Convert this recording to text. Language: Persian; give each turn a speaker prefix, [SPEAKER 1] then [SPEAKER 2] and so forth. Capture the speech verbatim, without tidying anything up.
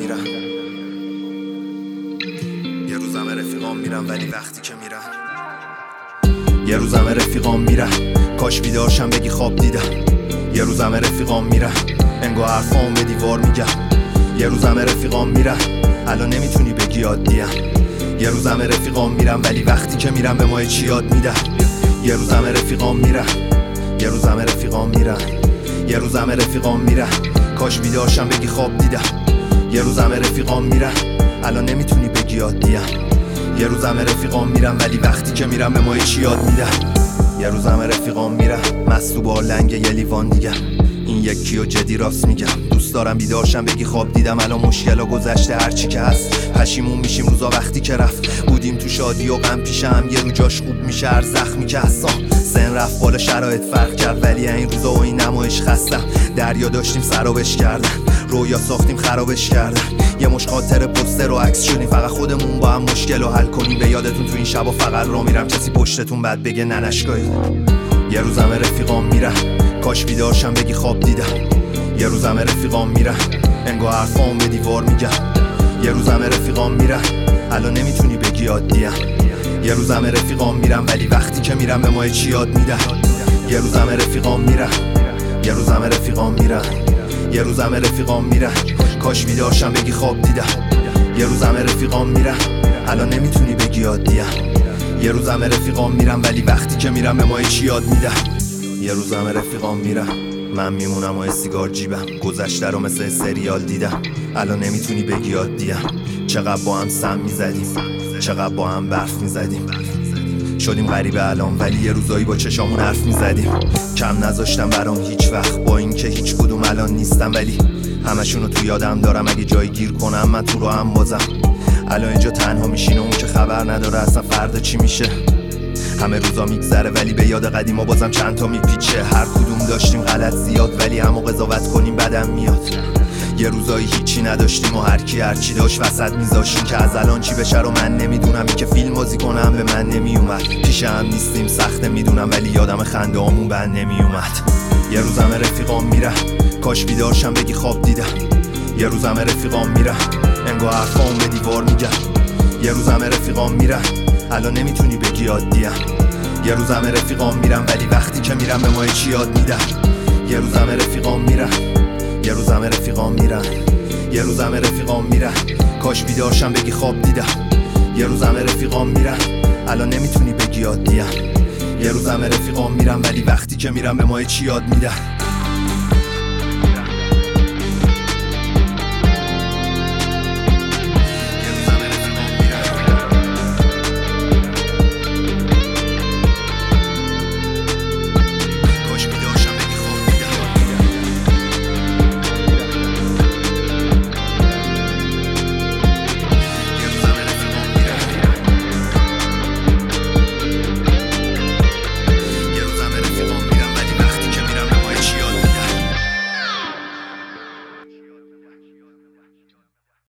[SPEAKER 1] میرن، یه روزم رفیقام میرن ولی وقتی که میرن، یه روزم رفیقام میرن کاش بیدارشم بگی خواب دیدم، یه روزم رفیقام میرن انگار حرفام به دیوار میگم، یه روزم رفیقام میرن الان نمیتونی بگی عادیم، یه روزم رفیقام میرن ولی وقتی که میرن به ما چی یاد میدن، یه روزم رفیقام میرن، یه روزم رفیقام میرن، یه روزم رفیقام میرن کاش بیدارشم بگی خواب دیدم، یه روزم رفیقام میرن الان نمیتونی بگی عادیم، یه روزم رفیقام میرن ولی وقتی که میرن به ما چی یاد میدن، یه روزم رفیقام میرن مست و با لنگ یه لیوان دیگه، این یکی و جدی راست میگم، دوست دارم بیدارشم بگی خواب دیدم، الان مشکلا گذشته هرچی که هست، پشیمون میشیم روزا وقتی که رفت، بودیم تو شادی و غم پیشم، یه رو جاش خوب میشه هر زخمی که هستم، سن رفت بالا شرایط فرق کرد ولی این روزا و این نمایش خستم، دریا داشتیم سرابش کردن، رویا ساختیم خرابش کردن، یه مش خاطر پوستر و عکس شدیم، فقط خودمون با هم مشکل رو حل کنیم، به یادتون تو این شبا فقط را میرم کسی پشتتون بعد بگه ننشگاهی، یه روزم رفیقام میرن کاش بیدارشم بگی خواب دیدم، یه روزم رفیقام میرن انگار حرفام به دیوار میگم، یه روزم رفیقام میرن الان نمیتونی بگی عادیم، یه روزم رفیقام میرن ولی وقتی که میرن به ما چی یاد میدن، یه روزم رفیقام میرن، یه روزم رفیقام میرن، یه روزم رفیقام میرن کاش بیدارشم بگی خواب دیدم، یه روزم رفیقام میرن الان نمیتونی بگی عادیم، یه روزم رفیقام میرن ولی وقتی که میرن به ما چی یاد میدن، یه روزم رفیقام میرن من میمونم و سیگار جیبم، گذشته رو مثل سریال دیدم، الان نمیتونی بگی عادیم، چقدر با هم سم میزدیم، چقدر با هم برف میزدیم، شدیم غریبه الان ولی یه روزایی با چشامون حرف میزدیم، کم نذاشتم برام هیچ وقت با اینکه هیچ کدوم الان نیستم، ولی همشونو تو یادم دارم، اگه جایی گیر کنم من تو رو هم بازم، الان اینجا تنها میشینه اون که خبر نداره اصلا فردا چی میشه، همه روزا میگذره ولی به یاد قدیما بازم چند تا میپیچه، هر کدوم داشتیم غلط زیاد ولی همو قضاوت کنیم بدم میاد، یه روزایی هیچی نداشتیم و هر کی هر چی داشت وسط میذاشتیم، که از الان چی بشه رو من نمیدونم، این که فیلم بازی کنم به من نمیومد، پیش هم نیستیم سخته میدونم ولی یادم خنده هامون بند نمیومد، یه روزم رفیقام میرن کاش بیدارشم بگی خواب دیدم، یه روزم رفیقام میرن انگار حرفام به دیوار میگم، یه روزم رفیقام میرن الان نمیتونی بگی عادیم، یه روزم رفیقام میرن ولی وقتی که میرن به ما چی یاد میدن، یه روزم رفیقام میرن، یه روزم رفیقام میرن، یه روزم رفیقام میرن کاش بیدارشم بگی خواب دیدم، یه روزم رفیقام میرن الان نمیتونی بگی عادیم، یه روزم رفیقام میرن ولی وقتی که میرن به ما چی یاد میدن.